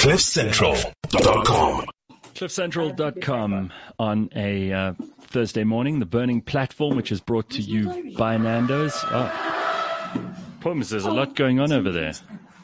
CliffCentral.com. CliffCentral.com on a Thursday morning, the Burning Platform, which is brought to you by Nando's. Pums, there's a lot going on over there.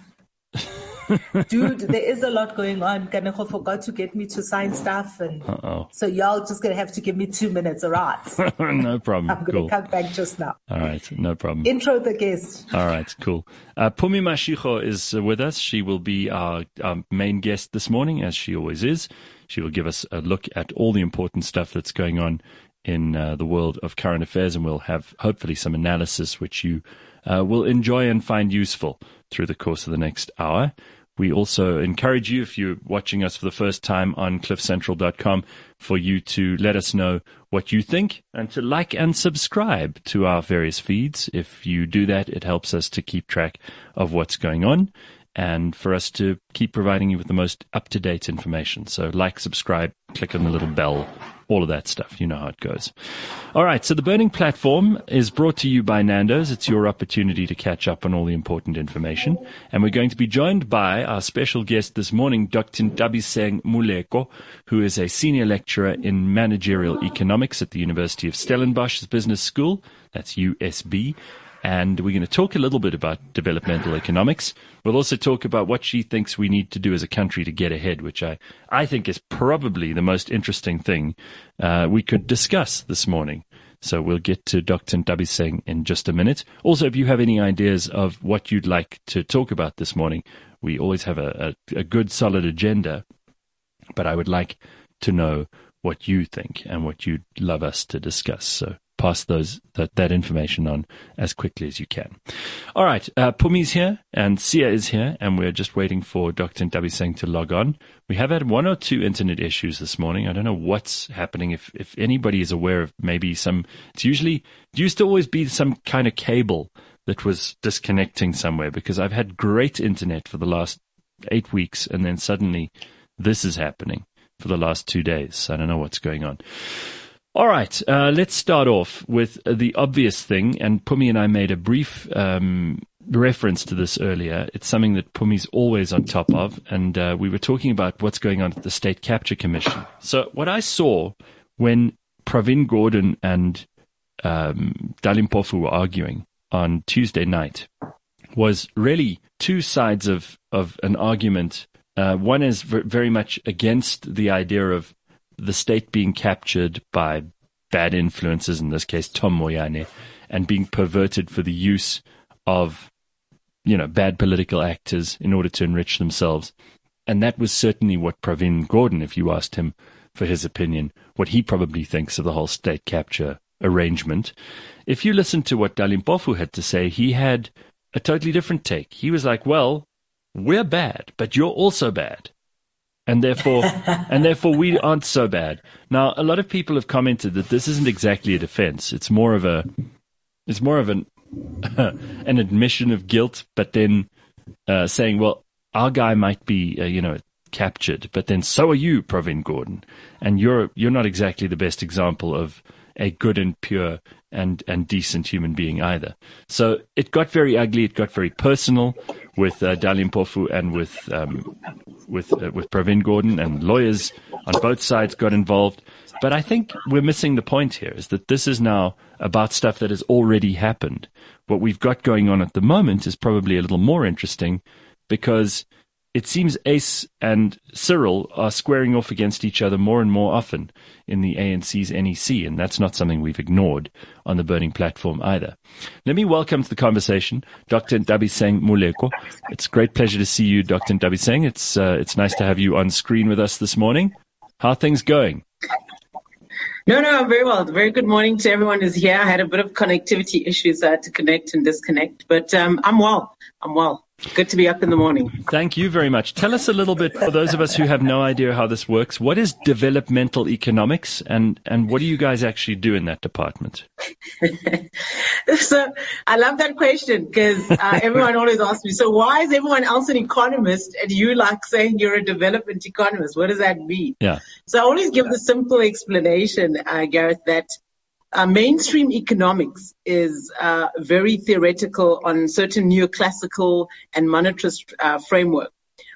Dude, there is a lot going on. Kaneko forgot to get me to sign stuff, and so y'all just gonna have to give me 2 minutes, alright? No problem. I'm gonna come back just now. All right, no problem. Intro the guest. All right, cool. Pumi Mashiko is with us. She will be our main guest this morning, as she always is. She will give us a look at all the important stuff that's going on in the world of current affairs, and we'll have hopefully some analysis which you will enjoy and find useful through the course of the next hour. We also encourage you, if you're watching us for the first time on cliffcentral.com, for you to let us know what you think and to like and subscribe to our various feeds. If you do that, it helps us to keep track of what's going on and for us to keep providing you with the most up-to-date information. So like, subscribe, click on the little bell, all of that stuff. You know how it goes. All right, so the Burning Platform is brought to you by Nando's. It's your opportunity to catch up on all the important information. And we're going to be joined by our special guest this morning, Dr. Nthabiseng Moleko, who is a senior lecturer in managerial economics at the University of Stellenbosch Business School. That's USB. And we're going to talk a little bit about developmental economics. We'll also talk about what she thinks we need to do as a country to get ahead, which I think is probably the most interesting thing we could discuss this morning. So we'll get to Dr. Nthabiseng in just a minute. Also, if you have any ideas of what you'd like to talk about this morning, we always have a good, solid agenda. But I would like to know what you think and what you'd love us to discuss. So pass that information on as quickly as you can. All right, Pumi's here and Sia is here, and we're just waiting for Dr. Nthabiseng to log on. We have had one or two internet issues this morning. I don't know what's happening. If anybody is aware of maybe it used to always be some kind of cable that was disconnecting somewhere, because I've had great internet for the last 8 weeks, and then suddenly this is happening for the last 2 days. I don't know what's going on. All right, let's start off with the obvious thing, and Pumi and I made a brief reference to this earlier. It's something that Pumi's always on top of, and we were talking about what's going on at the State Capture Commission. So what I saw when Pravin Gordhan and Dalim Mpofu were arguing on Tuesday night was really two sides of an argument. One is very much against the idea of the state being captured by bad influences, in this case Tom Moyane, and being perverted for the use of, bad political actors in order to enrich themselves. And that was certainly what Pravin Gordhan, if you asked him for his opinion, what he probably thinks of the whole state capture arrangement. If you listen to what Dalim Mpofu had to say, he had a totally different take. He was like, well, we're bad, but you're also bad. And therefore we aren't so bad. Now, a lot of people have commented that this isn't exactly a defense. It's more of an an admission of guilt, but then saying, well, our guy might be, captured, but then so are you, Pravin Gordhan, and you're not exactly the best example of a good and pure and decent human being either. So it got very ugly. It got very personal with Dalim Mpofu and with Pravin Gordhan, and lawyers on both sides got involved. But I think we're missing the point here, is that this is now about stuff that has already happened. What we've got going on at the moment is probably a little more interesting, because it seems Ace and Cyril are squaring off against each other more and more often in the ANC's NEC, and that's not something we've ignored on the Burning Platform either. Let me welcome to the conversation Dr. Nthabiseng Moleko. It's a great pleasure to see you, Dr. Nthabiseng. It's nice to have you on screen with us this morning. How are things going? No, I'm very well. Very good morning to everyone who's here. I had a bit of connectivity issues, so I had to connect and disconnect, but I'm well. Good to be up in the morning. Thank you very much. Tell us a little bit, for those of us who have no idea how this works, what is developmental economics, and what do you guys actually do in that department? So I love that question, because everyone always asks me, so why is everyone else an economist and you like saying you're a development economist? What does that mean? Yeah. So I always give the simple explanation, Gareth, that mainstream economics is very theoretical on certain neoclassical and monetarist framework.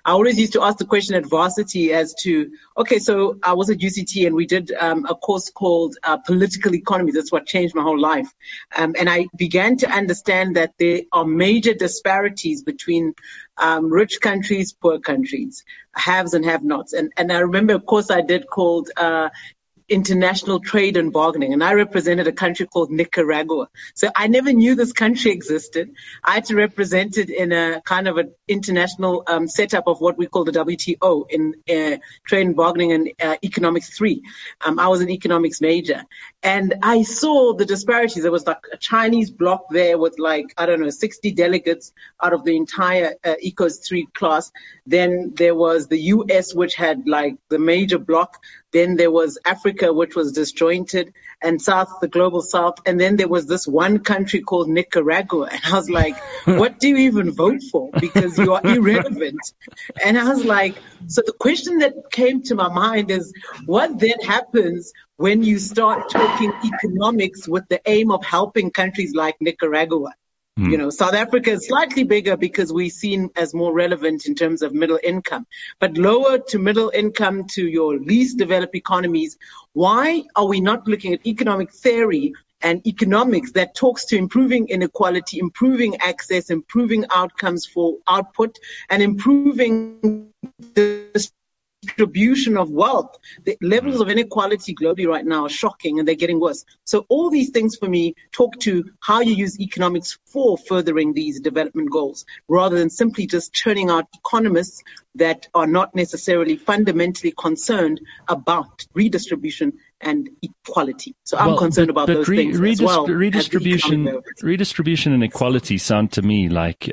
I always used to ask the question at varsity as to, okay, so I was at UCT and we did a course called political economy. That's what changed my whole life. And I began to understand that there are major disparities between rich countries, poor countries, haves and have-nots. And I remember a course I did called international trade and bargaining, and I represented a country called Nicaragua. So I never knew this country existed. I had to represent it in a kind of an international setup of what we call the WTO in trade and bargaining and economics 3. I was an economics major, and I saw the disparities. There was like a Chinese block there with 60 delegates out of the entire Ecos 3 class. Then there was the US, which had like the major block. Then there was Africa, which was disjointed, and South, the global South. And then there was this one country called Nicaragua. And I was like, what do you even vote for? Because you are irrelevant. And I was like, so the question that came to my mind is, what then happens when you start talking economics with the aim of helping countries like Nicaragua? You know, South Africa is slightly bigger because we're seen as more relevant in terms of middle income, but lower to middle income to your least developed economies. Why are we not looking at economic theory and economics that talks to improving inequality, improving access, improving outcomes for output, and improving the distribution of wealth? The levels of inequality globally right now are shocking, and they're getting worse. So all these things for me talk to how you use economics for furthering these development goals, rather than simply just churning out economists that are not necessarily fundamentally concerned about redistribution and equality. So I'm concerned about those things as well. Redistribution and equality sound to me like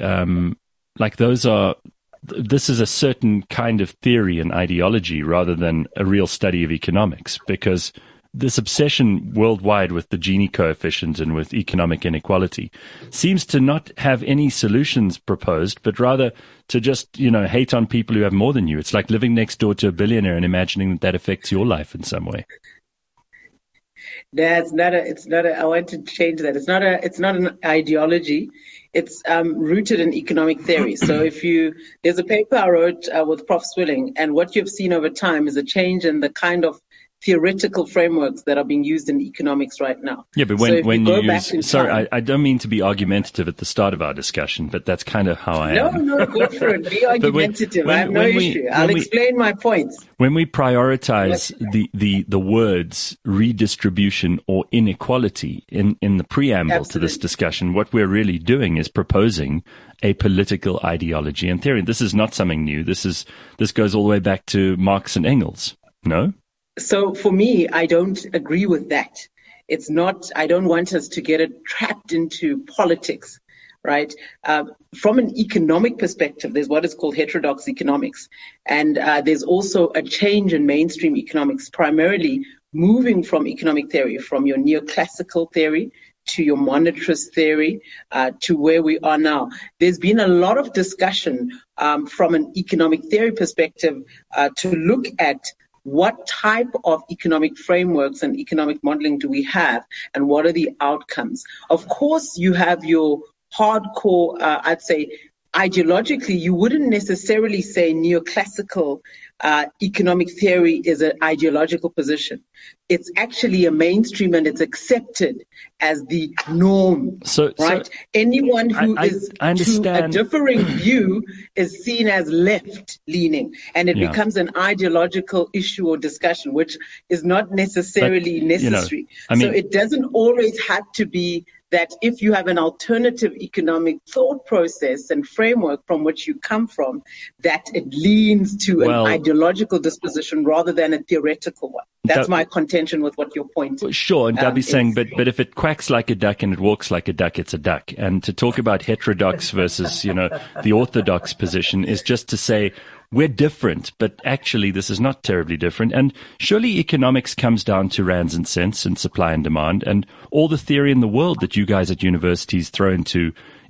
those are. This is a certain kind of theory and ideology rather than a real study of economics, because this obsession worldwide with the Gini coefficient and with economic inequality seems to not have any solutions proposed, but rather to just, hate on people who have more than you. It's like living next door to a billionaire and imagining that affects your life in some way. I want to change that. It's not an ideology. It's rooted in economic theory. So there's a paper I wrote with Prof. Swilling, and what you've seen over time is a change in the kind of theoretical frameworks that are being used in economics right now. Yeah, but when you use, sorry, I don't mean to be argumentative at the start of our discussion, but that's kind of how I am. No, go for it. Be argumentative. I have no issue. I'll explain my points. When we prioritize the words redistribution or inequality in the preamble Absolutely. To this discussion, what we're really doing is proposing a political ideology and theory. This is not something new. This goes all the way back to Marx and Engels. No? So for me, I don't agree with that. It's not, I don't want us to get it trapped into politics, right? From an economic perspective, there's what is called heterodox economics. And there's also a change in mainstream economics, primarily moving from economic theory, from your neoclassical theory to your monetarist theory, to where we are now. There's been a lot of discussion from an economic theory perspective to look at what type of economic frameworks and economic modeling do we have, and what are the outcomes? Of course, you have your hardcore, I'd say, ideologically, you wouldn't necessarily say neoclassical economic theory is an ideological position. It's actually a mainstream and it's accepted as the norm, right? Anyone who is to a differing view is seen as left-leaning, and it becomes an ideological issue or discussion, which is not necessarily necessary. So it doesn't always have to be that if you have an alternative economic thought process and framework from which you come from, that it leans to an ideological disposition rather than a theoretical one. That's my contention with what your point is. Sure, and Gabi's saying, but if it quacks like a duck and it walks like a duck, it's a duck. And to talk about heterodox versus, the orthodox position is just to say, we're different, but actually this is not terribly different. And surely economics comes down to rands and cents and supply and demand, and all the theory in the world that you guys at universities throw into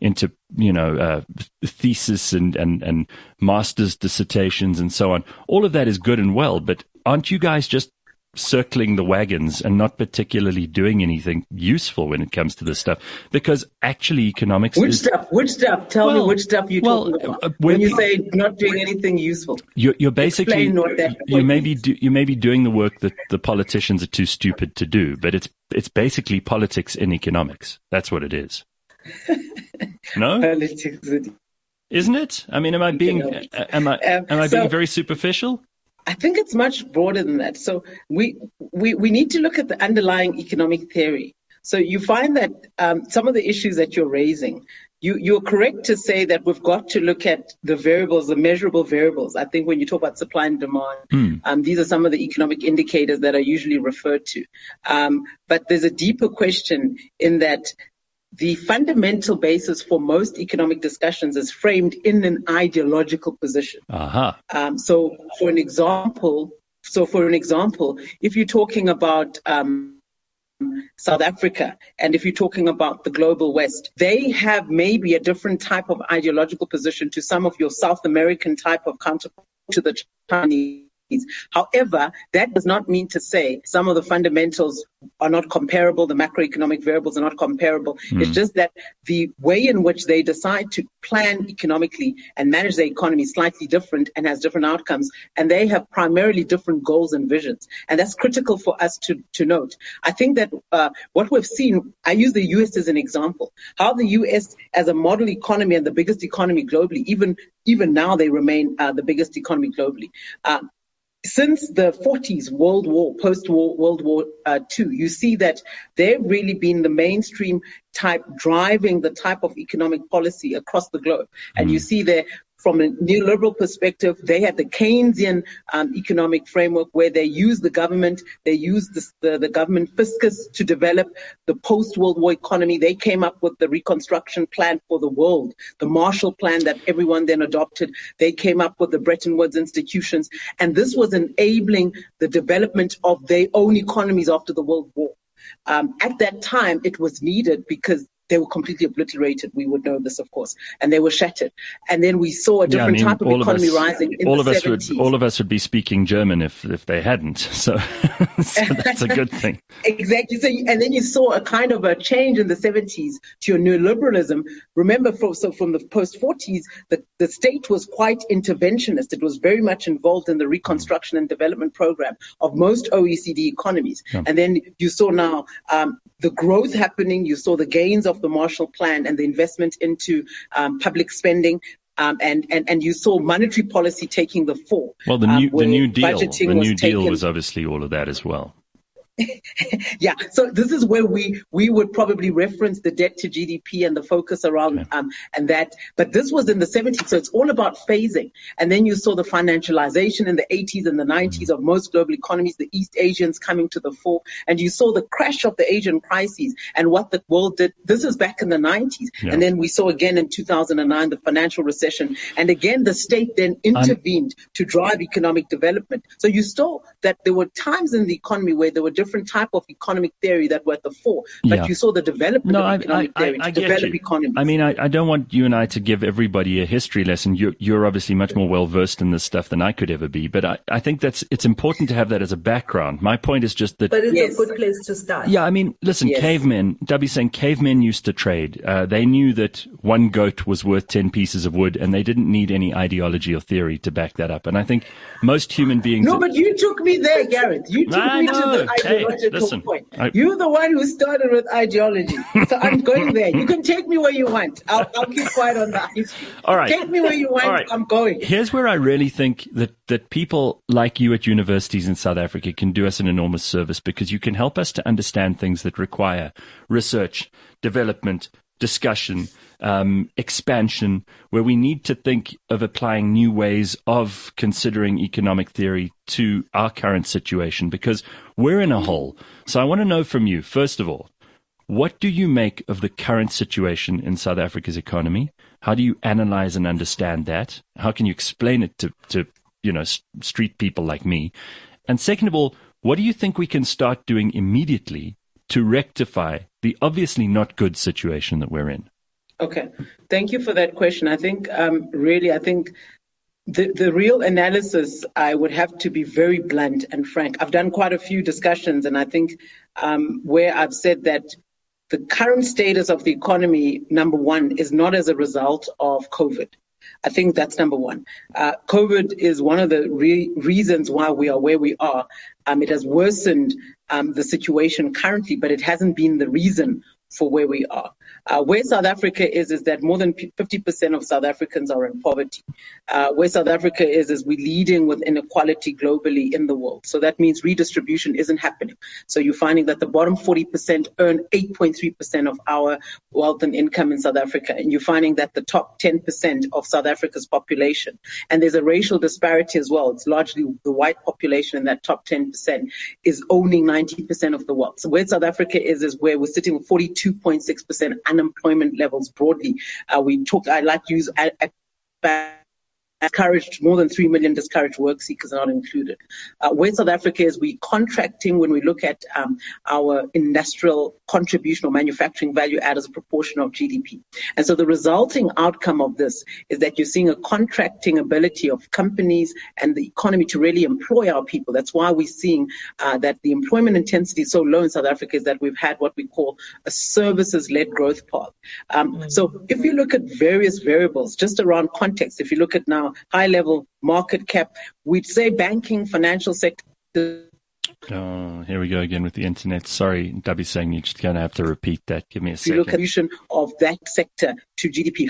thesis and master's dissertations and so on. All of that is good and well, but aren't you guys just circling the wagons and not particularly doing anything useful when it comes to this stuff. Because actually economics Which stuff? Tell me which stuff you're talking about. When you say not doing anything useful. You're basically, you may be doing the work that the politicians are too stupid to do, but it's basically politics in economics. That's what it is. No? Politics. Isn't it? I mean, am I being being very superficial? I think it's much broader than that. So we need to look at the underlying economic theory. So you find that some of the issues that you're raising, you're correct to say that we've got to look at the variables, the measurable variables. I think when you talk about supply and demand, these are some of the economic indicators that are usually referred to. But there's a deeper question in that the fundamental basis for most economic discussions is framed in an ideological position. So for an example, if you're talking about South Africa, and if you're talking about the global West, they have maybe a different type of ideological position to some of your South American type of counterpart to the Chinese. However, that does not mean to say some of the fundamentals are not comparable, the macroeconomic variables are not comparable. It's just that the way in which they decide to plan economically and manage their economy is slightly different and has different outcomes, and they have primarily different goals and visions. And that's critical for us to note. I think that what we've seen, I use the U.S. as an example, how the U.S. as a model economy and the biggest economy globally, even now they remain the biggest economy globally. Since the 40s, post-war World War II, you see that they've really been the mainstream type driving the type of economic policy across the globe. And you see there, from a neoliberal perspective, they had the Keynesian economic framework where they used the government, the government fiscus to develop the post-World War economy. They came up with the reconstruction plan for the world, the Marshall Plan that everyone then adopted. They came up with the Bretton Woods institutions, and this was enabling the development of their own economies after the World War. At that time, it was needed because they were completely obliterated. We would know this, of course, and they were shattered. And then we saw a different type of economy rising in the 70s. All of us would be speaking German if they hadn't. So that's a good thing. Exactly. So, and then you saw a kind of a change in the 70s to neoliberalism. Remember, from the post-40s, the state was quite interventionist. It was very much involved in the reconstruction and development program of most OECD economies. Yeah. And then you saw now the growth happening. You saw the gains of the Marshall Plan and the investment into public spending, and you saw monetary policy taking the fall. Well, the New Deal was obviously all of that as well. Yeah, so this is where we would probably reference the debt to GDP and the focus around and that. But this was in the 70s, so it's all about phasing. And then you saw the financialization in the 80s and the 90s of most global economies, the East Asians coming to the fore, and you saw the crash of the Asian crises and what the world did. This is back in the 90s, and then we saw again in 2009 the financial recession, and again the state then intervened to drive economic development. So you saw that there were times in the economy where there were different type of economic theory that were at the fore, but you saw the development of economic theory to develop economies. I mean, I don't want you and I to give everybody a history lesson. You're obviously much more well versed in this stuff than I could ever be, but I think it's important to have that as a background. My point is just that. But it's a good place to start. Yeah, I mean, listen, cavemen. Debbie's saying cavemen used to trade. They knew that one goat was worth 10 pieces of wood, and they didn't need any ideology or theory to back that up. And I think most human beings. No, but you took me there, Gareth. You took me to the ideological point. You're the one who started with ideology. So I'm going there. You can take me where you want. I'll keep quiet on that. All right. Take me where you want. Right. I'm going. Here's where I really think that people like you at universities in South Africa can do us an enormous service, because you can help us to understand things that require research, development, discussion, expansion, where we need to think of applying new ways of considering economic theory to our current situation, because we're in a hole. So I want to know from you, first of all, what do you make of the current situation in South Africa's economy? How do you analyze and understand that? How can you explain it to street people like me? And second of all, what do you think we can start doing immediately to rectify the obviously not good situation that we're in? Okay. Thank you for that question. I think, The real analysis, I would have to be very blunt and frank. I've done quite a few discussions, and I think where I've said that the current status of the economy, number one, is not as a result of COVID. I think that's number one. COVID is one of the reasons why we are where we are. It has worsened the situation currently, but it hasn't been the reason for where we are. Where South Africa is that more than 50% of South Africans are in poverty. Where South Africa is we're leading with inequality globally in the world. So that means redistribution isn't happening. So you're finding that the bottom 40% earn 8.3% of our wealth and income in South Africa. And you're finding that the top 10% of South Africa's population, and there's a racial disparity as well. It's largely the white population in that top 10% is owning 90% of the wealth. So where South Africa is where we're sitting with 42.6% unemployment levels broadly. I like to use discouraged, more than 3 million discouraged work seekers are not included. Where South Africa is, we contracting when we look at our industrial contribution or manufacturing value add as a proportion of GDP. And so the resulting outcome of this is that you're seeing a contracting ability of companies and the economy to really employ our people. That's why we're seeing that the employment intensity is so low in South Africa, is that we've had what we call a services-led growth path. So if you look at various variables, just around context, if you look at now high-level market cap, we'd say banking, financial sector. Here we go again with the internet. Sorry, Dabi's saying you're just going to have to repeat that. Give me a second. If you look at the contribution of that sector to GDP,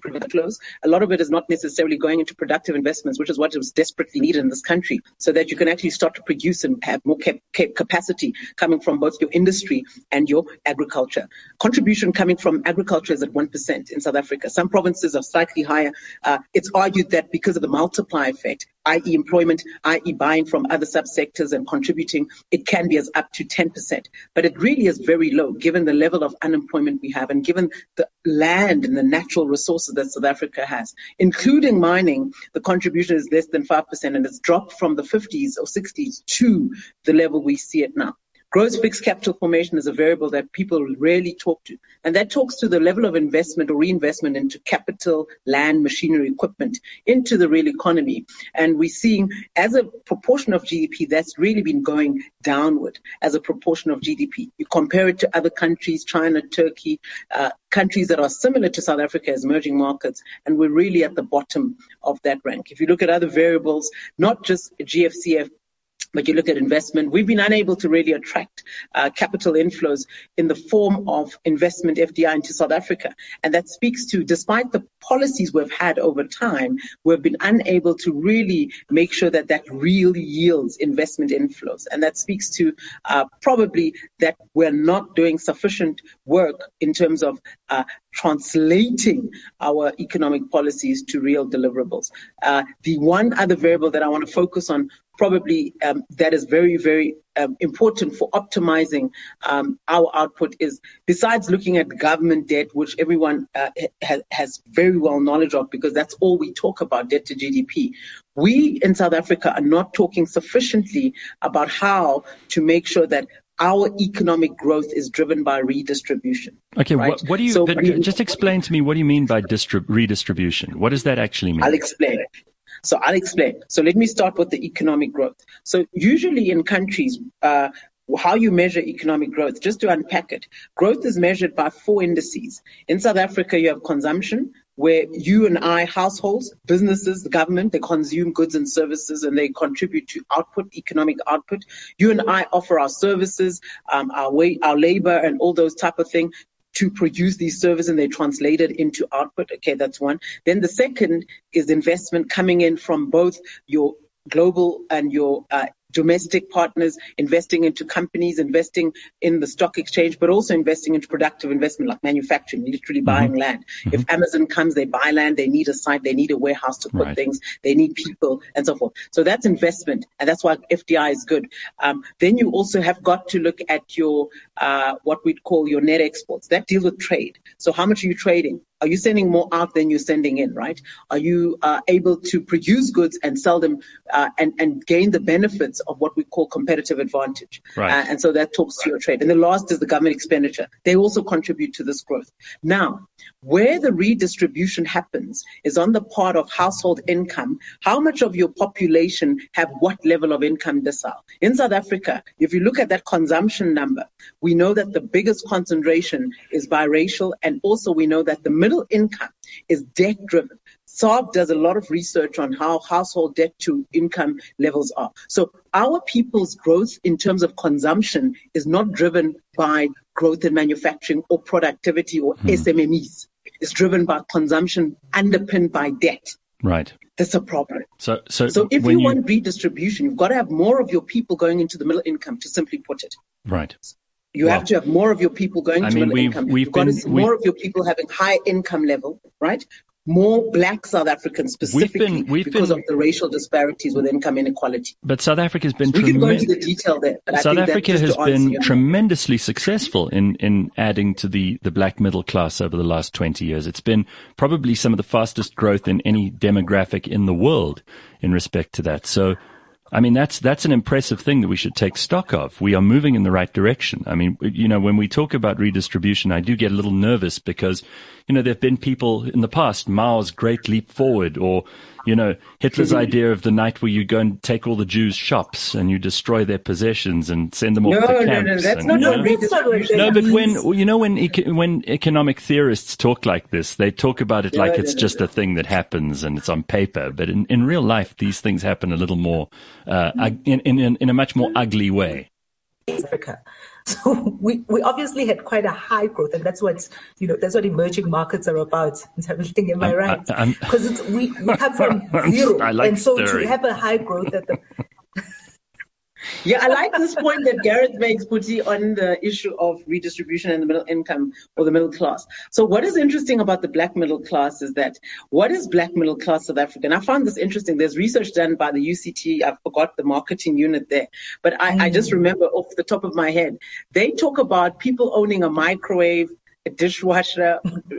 a lot of it is not necessarily going into productive investments, which is what is desperately needed in this country, so that you can actually start to produce and have more capacity coming from both your industry and your agriculture. Contribution coming from agriculture is at 1% in South Africa. Some provinces are slightly higher. It's argued that because of the multiplier effect, i.e. employment, i.e. buying from other subsectors and contributing, it can be as up to 10%. But it really is very low given the level of unemployment we have and given the land and the natural resources that South Africa has. Including mining, the contribution is less than 5%, and it's dropped from the 50s or 60s to the level we see it now. Gross fixed capital formation is a variable that people rarely talk to, and that talks to the level of investment or reinvestment into capital, land, machinery, equipment, into the real economy. And we're seeing, as a proportion of GDP, that's really been going downward as a proportion of GDP. You compare it to other countries, China, Turkey, countries that are similar to South Africa as emerging markets, and we're really at the bottom of that rank. If you look at other variables, not just GFCF, but you look at investment, we've been unable to really attract capital inflows in the form of investment FDI into South Africa. And that speaks to, despite the policies we've had over time, we've been unable to really make sure that that really yields investment inflows. And that speaks to probably that we're not doing sufficient work in terms of translating our economic policies to real deliverables. The one other variable that I want to focus on, probably that is very, very important for optimizing our output, is, besides looking at government debt, which everyone has very well knowledge of because that's all we talk about, debt to GDP. We in South Africa are not talking sufficiently about how to make sure that our economic growth is driven by redistribution. Okay, right? what do you, just explain to me, what do you mean by redistribution? What does that actually mean? I'll explain. So let me start with the economic growth. So usually in countries, how you measure economic growth, just to unpack it, growth is measured by 4 indices. In South Africa, you have consumption, where you and I, households, businesses, the government, they consume goods and services and they contribute to output, economic output. You and I offer our services, our labor and all those type of things to produce these services, and they translate it into output. Okay, that's one. Then the second is investment coming in from both your global and your domestic partners, investing into companies, investing in the stock exchange, but also investing into productive investment like manufacturing, literally buying land. If Amazon comes, they buy land, they need a site, they need a warehouse to put things, they need people and so forth. So that's investment, and that's why FDI is good. Then you also have got to look at your what we'd call your net exports. That deals with trade. So how much are you trading? Are you sending more out than you're sending in, right? Are you able to produce goods and sell them and gain the benefits of what we call competitive advantage? Right. And so that talks to your trade. And the last is the government expenditure. They also contribute to this growth. Now, where the redistribution happens is on the part of household income. How much of your population have what level of income decile? In South Africa, if you look at that consumption number, we know that the biggest concentration is biracial, and also we know that the middle income is debt driven. SARB does a lot of research on how household debt to income levels are. So our people's growth in terms of consumption is not driven by growth in manufacturing or productivity or SMMEs. It's driven by consumption underpinned by debt. Right. That's a problem. So if you want redistribution, you've got to have more of your people going into the middle income, to simply put it. Right. You have to have more of your people going to middle income. You've got to see more of your people having high income level, right? More black South Africans specifically because of the racial disparities with income inequality. But South Africa has been we can go into the detail there. But South Africa has been tremendously successful in adding to the black middle class over the last 20 years. It's been probably some of the fastest growth in any demographic in the world in respect to that. So, I mean, that's an impressive thing that we should take stock of. We are moving in the right direction. I mean, you know, when we talk about redistribution, I do get a little nervous because, you know, there have been people in the past, Mao's Great Leap Forward, or, you know, Hitler's idea of the night where you go and take all the Jews' shops and you destroy their possessions and send them off to camps. No, that's not what redistribution No, but when economic theorists talk like this, they talk about it like it's just a thing that happens and it's on paper. But in real life, these things happen a little more, in a much more ugly way. Africa. So we obviously had quite a high growth, and that's what emerging markets are about. Everything, am I right? Because we come from zero, and so to have a high growth at the. Yeah, I like this point that Gareth makes, Puti, on the issue of redistribution and the middle income or the middle class. So what is interesting about the black middle class is that what is black middle class South Africa? And I found this interesting. There's research done by the UCT. I forgot the marketing unit there, but I just remember off the top of my head, they talk about people owning a microwave, a dishwasher.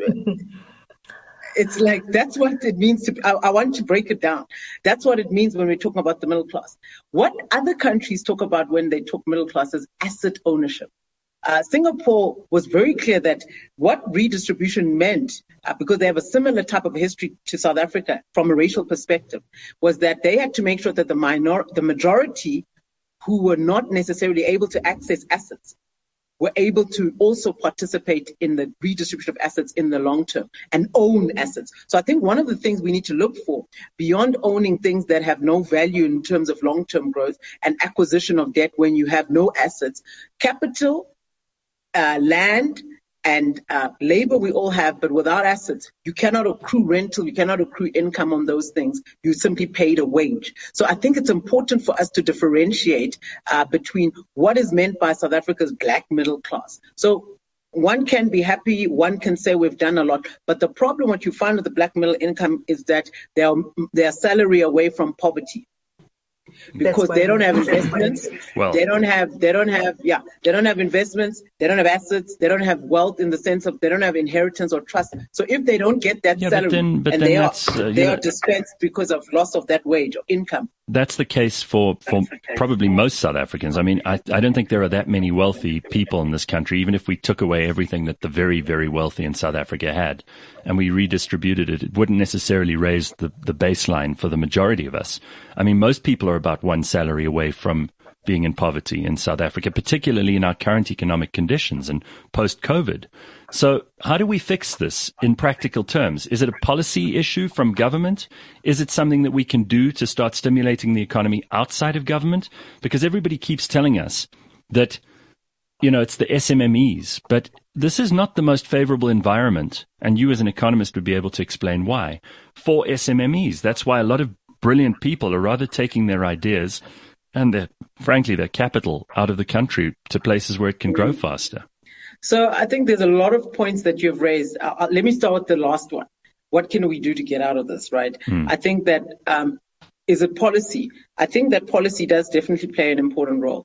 It's like, that's what it means to, I want to break it down. That's what it means when we're talking about the middle class. What other countries talk about when they talk middle class is asset ownership. Singapore was very clear that what redistribution meant, because they have a similar type of history to South Africa from a racial perspective, was that they had to make sure that the majority who were not necessarily able to access assets were able to also participate in the redistribution of assets in the long term and own assets. So I think one of the things we need to look for, beyond owning things that have no value in terms of long-term growth and acquisition of debt when you have no assets, capital, land, and labor we all have, but without assets, you cannot accrue rental, you cannot accrue income on those things. You simply paid a wage. So I think it's important for us to differentiate between what is meant by South Africa's black middle class. So one can be happy, one can say we've done a lot, but the problem what you find with the black middle income is that they are salary away from poverty. Because they don't have investments, they don't have investments, they don't have assets, they don't have wealth in the sense of they don't have inheritance or trust. So if they don't get that salary, they are dispensed because of loss of that wage or income. That's the case for probably most South Africans. I mean, I don't think there are that many wealthy people in this country, even if we took away everything that the very, very wealthy in South Africa had and we redistributed it, it wouldn't necessarily raise the baseline for the majority of us. I mean, most people are about one salary away from being in poverty in South Africa, particularly in our current economic conditions and post-COVID. So how do we fix this in practical terms? Is it a policy issue from government? Is it something that we can do to start stimulating the economy outside of government? Because everybody keeps telling us that, you know, it's the SMMEs, but this is not the most favorable environment. And you as an economist would be able to explain why for SMMEs. That's why a lot of brilliant people are rather taking their ideas and frankly, their capital out of the country to places where it can grow faster. So I think there's a lot of points that you've raised. Let me start with the last one. What can we do to get out of this, right? I think that, is it policy? I think that policy does definitely play an important role.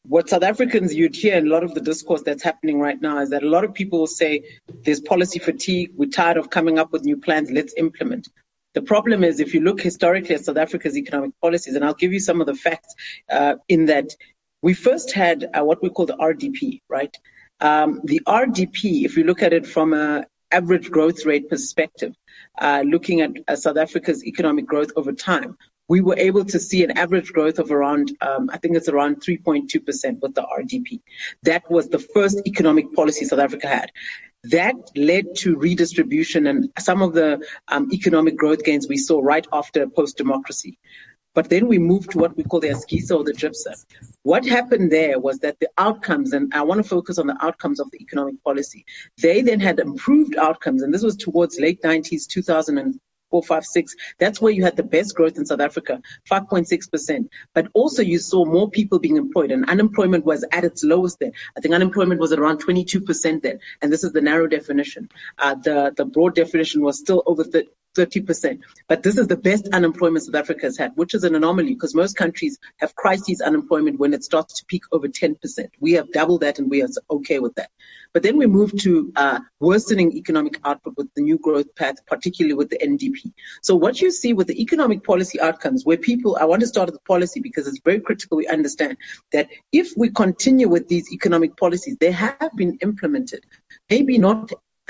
what South Africans, you'd hear in a lot of the discourse that's happening right now is that a lot of people will say there's policy fatigue, we're tired of coming up with new plans, let's implement. The problem is, if you look historically at South Africa's economic policies, and I'll give you some of the facts in that we first had what we call the RDP, right? The RDP, if you look at it from an average growth rate perspective, looking at South Africa's economic growth over time, we were able to see an average growth of around, I think it's around 3.2% with the RDP. That was the first economic policy South Africa had. That led to redistribution and some of the economic growth gains we saw right after post-democracy. But then we moved to what we call the Asgisa or the GIPSA. What happened there was that the outcomes, and I want to focus on the outcomes of the economic policy, they then had improved outcomes, and this was towards late 90s, 2004, 5, 6. That's where you had the best growth in South Africa, 5.6%. But also you saw more people being employed, and unemployment was at its lowest then. I think unemployment was at around 22% then, and this is the narrow definition. The broad definition was still over 30%. But this is the best unemployment South Africa has had, which is an anomaly because most countries have crisis unemployment when it starts to peak over 10%. We have doubled that and we are okay with that. But then we moved to worsening economic output with the new growth path, particularly with the NDP. So what you see with the economic policy outcomes, where people, I want to start with the policy because it's very critical we understand that if we continue with these economic policies, they have been implemented, maybe not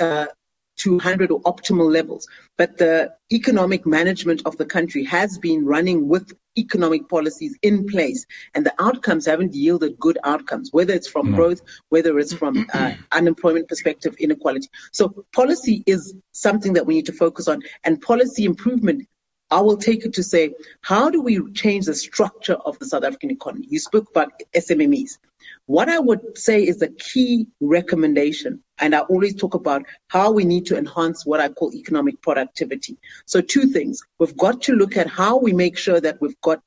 to 100 or optimal levels, but the economic management of the country has been running with economic policies in place, and the outcomes haven't yielded good outcomes, whether it's from growth, whether it's from unemployment perspective, inequality. So policy is something that we need to focus on, and policy improvement, I will take it to say, how do we change the structure of the South African economy? You spoke about SMMEs. What I would say is the key recommendation, and I always talk about how we need to enhance what I call economic productivity. So two things. We've got to look at how we make sure that we've got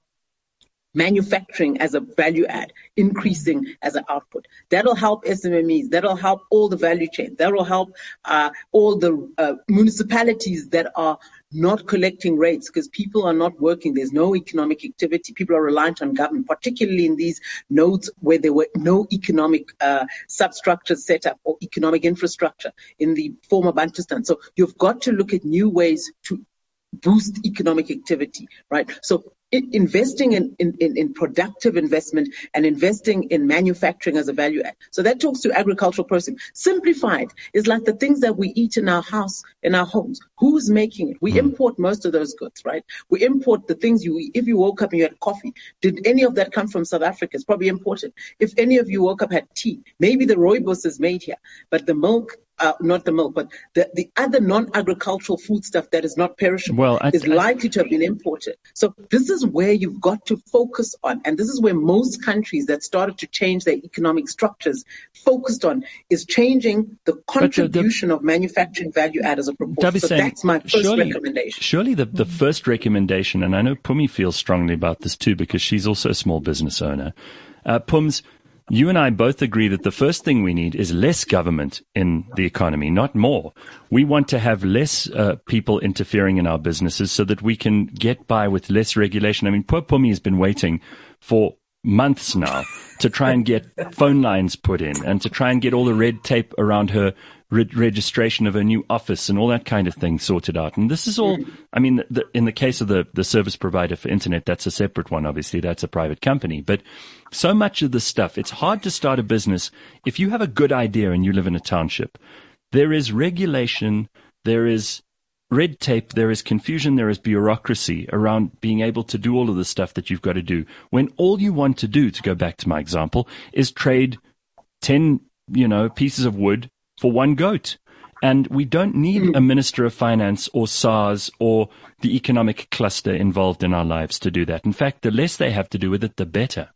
manufacturing as a value add, increasing as an output. That'll help SMMEs. That'll help all the value chain. That'll help all the municipalities that are not collecting rates because people are not working. There's no economic activity. People are reliant on government, particularly in these nodes where there were no economic substructures set up or economic infrastructure in the former Bantustan. So you've got to look at new ways to boost economic activity, right? So investing in productive investment and investing in manufacturing as a value add. So that talks to agricultural processing. Simplified is like the things that we eat in our house, in our homes. Who's making it? We import most of those goods, right? We import the things you eat. If you woke up and you had coffee, did any of that come from South Africa? It's probably imported. If any of you woke up had tea, maybe the rooibos is made here, but the milk, not the milk, but the other non-agricultural food stuff that is not perishable is likely to have been imported. So this is where you've got to focus on, and this is where most countries that started to change their economic structures focused on, is changing the contribution of manufacturing value add as a proportion. So that's my first recommendation. Surely the first recommendation, and I know Phumi feels strongly about this too because she's also a small business owner. Phums, you and I both agree that the first thing we need is less government in the economy, not more. We want to have less people interfering in our businesses so that we can get by with less regulation. I mean, poor Phumi has been waiting for months now to try and get phone lines put in and to try and get all the red tape around her registration of a new office and all that kind of thing sorted out. And this is all, I mean, in the case of the service provider for internet, that's a separate one. Obviously, that's a private company. But so much of this stuff, it's hard to start a business. If you have a good idea and you live in a township, there is regulation, there is red tape, there is confusion, there is bureaucracy around being able to do all of the stuff that you've got to do. When all you want to do, to go back to my example, is trade 10, pieces of wood for one goat. And we don't need a Minister of Finance or SARS or the economic cluster involved in our lives to do that. In fact, the less they have to do with it, the better.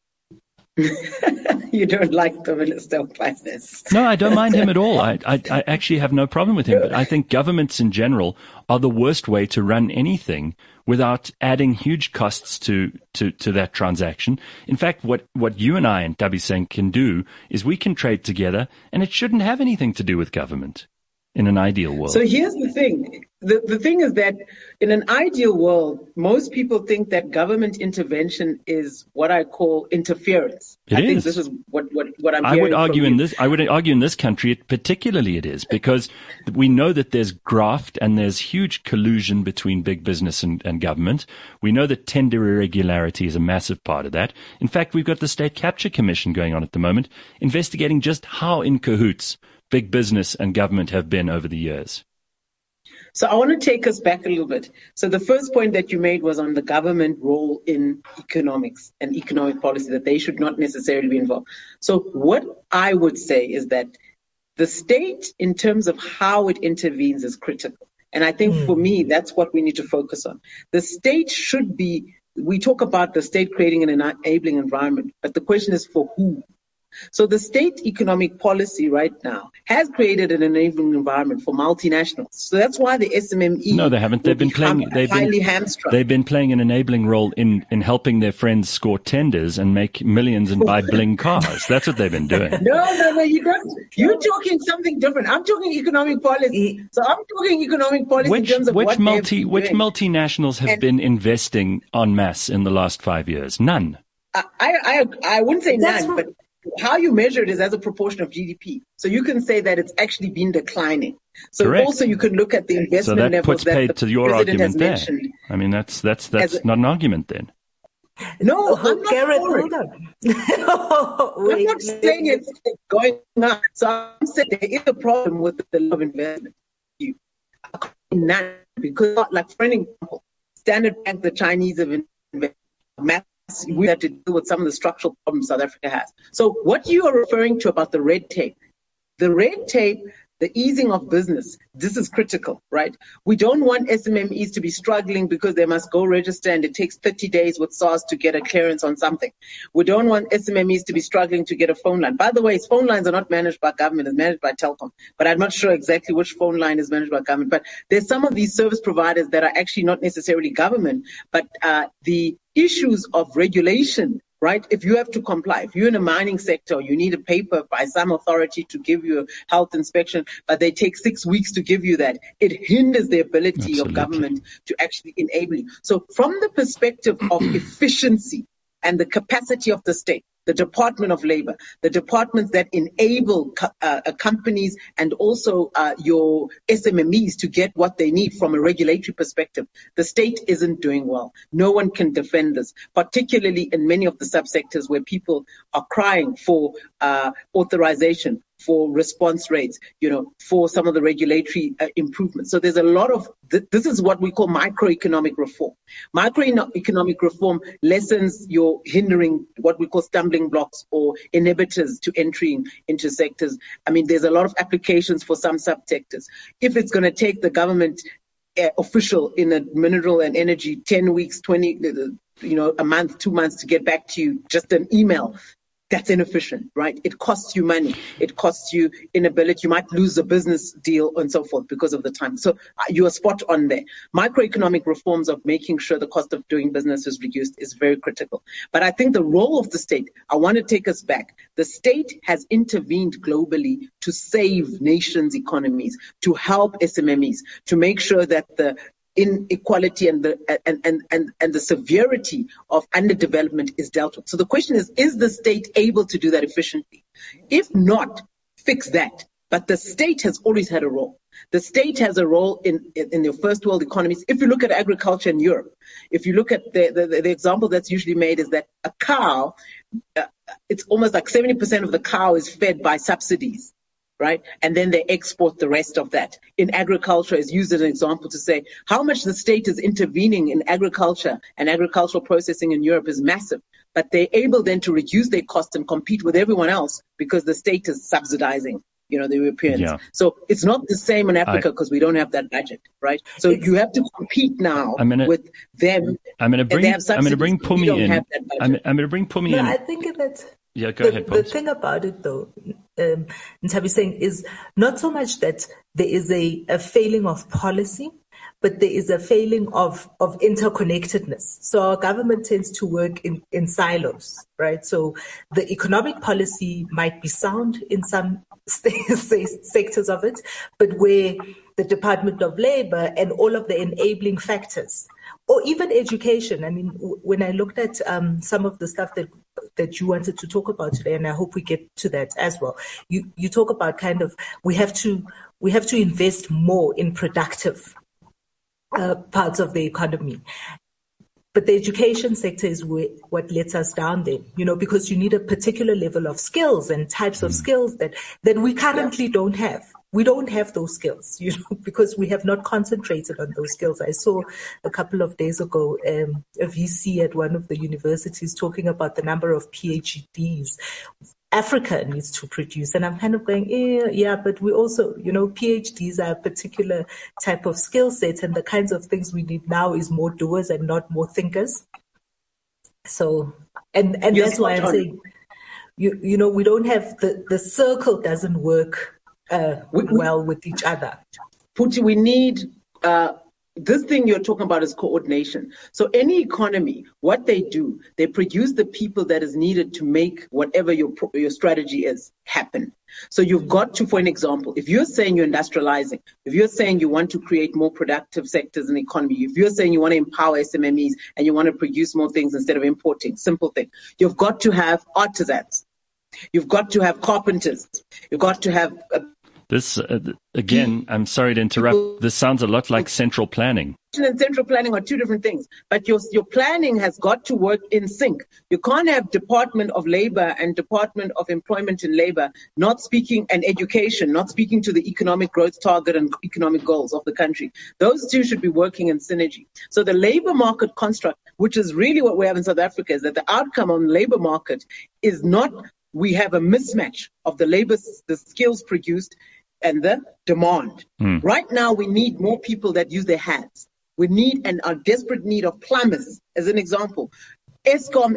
You don't like the Minister of Finance? No, I don't mind him at all. I actually have no problem with him. But I think governments in general are the worst way to run anything without adding huge costs to that transaction. In fact, what you and I and Thabiseng can do is we can trade together, and it shouldn't have anything to do with government in an ideal world. So here's the thing. the thing is that in an ideal world, most people think that government intervention is what I call interference. I think this is what I'm hearing would argue from I would argue in this country, particularly it is, because we know that there's graft and there's huge collusion between big business and government. We know that tender irregularity is a massive part of that. In fact, we've got the State Capture Commission going on at the moment, investigating just how in cahoots big business and government have been over the years. So I want to take us back a little bit. So the first point that you made was on the government role in economics and economic policy, that they should not necessarily be involved. So what I would say is that the state, in terms of how it intervenes, is critical. And I think for me, that's what we need to focus on. The state should be, we talk about the state creating an enabling environment, but the question is for who? So the state economic policy right now has created an enabling environment for multinationals. So that's why the SMME. No, they haven't. They've been playing an enabling role in helping their friends score tenders and make millions and buy bling cars. That's what they've been doing. No, you don't. You're talking something different. I'm talking economic policy. So I'm talking economic policy in terms of which multinationals have been investing en masse in the last 5 years? None. I wouldn't say none, but how you measure it is as a proportion of GDP. So you can say that it's actually been declining. So Correct. Also you can look at the investment levels. So that puts paid to your argument there. Mentioned. I mean, that's not an argument then. No, I'm not Gareth, for hold on. I'm not saying it's going up. So I'm saying there is a problem with the level of investment. Because, like for an example, Standard Bank, the Chinese have invested. We have to deal with some of the structural problems South Africa has. So what you are referring to about the red tape, the easing of business, this is critical, right? We don't want SMMEs to be struggling because they must go register and it takes 30 days with SARS to get a clearance on something. We don't want SMMEs to be struggling to get a phone line. By the way, phone lines are not managed by government, it's managed by Telkom. But I'm not sure exactly which phone line is managed by government. But there's some of these service providers that are actually not necessarily government, but the issues of regulation, right? If you have to comply, if you're in a mining sector, you need a paper by some authority to give you a health inspection, but they take 6 weeks to give you that. It hinders the ability of government to actually enable you. So from the perspective of efficiency and the capacity of the state, the Department of Labor, the departments that enable companies and also your SMMEs to get what they need from a regulatory perspective, the state isn't doing well. No one can defend this, particularly in many of the subsectors where people are crying for authorization, for response rates, for some of the regulatory improvements. So there's a lot of, this is what we call microeconomic reform. Microeconomic reform lessens your hindering, what we call stumbling blocks or inhibitors to entering into sectors. I mean, there's a lot of applications for some subsectors. If it's going to take the government official in a mineral and energy 10 weeks, 20, a month, 2 months to get back to you, just an email, that's inefficient, right? It costs you money. It costs you inability. You might lose a business deal and so forth because of the time. So you are spot on there. Microeconomic reforms of making sure the cost of doing business is reduced is very critical. But I think the role of the state, I want to take us back. The state has intervened globally to save nations' economies, to help SMMEs, to make sure that the inequality and the severity of underdevelopment is dealt with. So the question is the state able to do that efficiently? If not, fix that. But the state has always had a role. The state has a role in the first world economies. If you look at agriculture in Europe, if you look at the example that's usually made is that a cow, it's almost like 70% of the cow is fed by subsidies. Right? And then they export the rest of that. In agriculture is used as an example to say how much the state is intervening in agriculture and agricultural processing in Europe is massive. But they're able then to reduce their costs and compete with everyone else because the state is subsidizing, the Europeans. Yeah. So it's not the same in Africa because we don't have that budget, right? So you have to compete now with them. I'm going to bring Pumi in. I'm going to bring Pumi in. I think that. Yeah, go ahead, The thing about it, though, Ntabi saying is not so much that there is a failing of policy, but there is a failing of interconnectedness. So our government tends to work in silos, right? So the economic policy might be sound in some sectors of it, but where the Department of Labor and all of the enabling factors, or even education. I mean, when I looked at some of the stuff that you wanted to talk about today, and I hope we get to that as well. You talk about kind of we have to invest more in productive parts of the economy. But the education sector is what lets us down then, because you need a particular level of skills and types of skills that we currently don't have. We don't have those skills, because we have not concentrated on those skills. I saw a couple of days ago a VC at one of the universities talking about the number of PhDs Africa needs to produce. And I'm kind of going, yeah, but we also, PhDs are a particular type of skill set, and the kinds of things we need now is more doers and not more thinkers. So, and that's why I'm saying, we don't have, the circle doesn't work well with each other. Phuthi, we need, this thing you're talking about is coordination. So any economy, what they do, they produce the people that is needed to make whatever your strategy is happen. So you've got to, for an example, if you're saying you're industrializing, if you're saying you want to create more productive sectors in the economy, if you're saying you want to empower SMMEs and you want to produce more things instead of importing, simple thing, you've got to have artisans. You've got to have carpenters. You've got to have this, again, I'm sorry to interrupt. This sounds a lot like central planning. And central planning are two different things, but your planning has got to work in sync. You can't have Department of Labor and Department of Employment and Labor not speaking, and education, not speaking to the economic growth target and economic goals of the country. Those two should be working in synergy. So the labor market construct, which is really what we have in South Africa, is that the outcome on the labor market is not, we have a mismatch of the skills produced and the demand. Right now, we need more people that use their hands. We need and are desperate need of plumbers, as an example. Eskom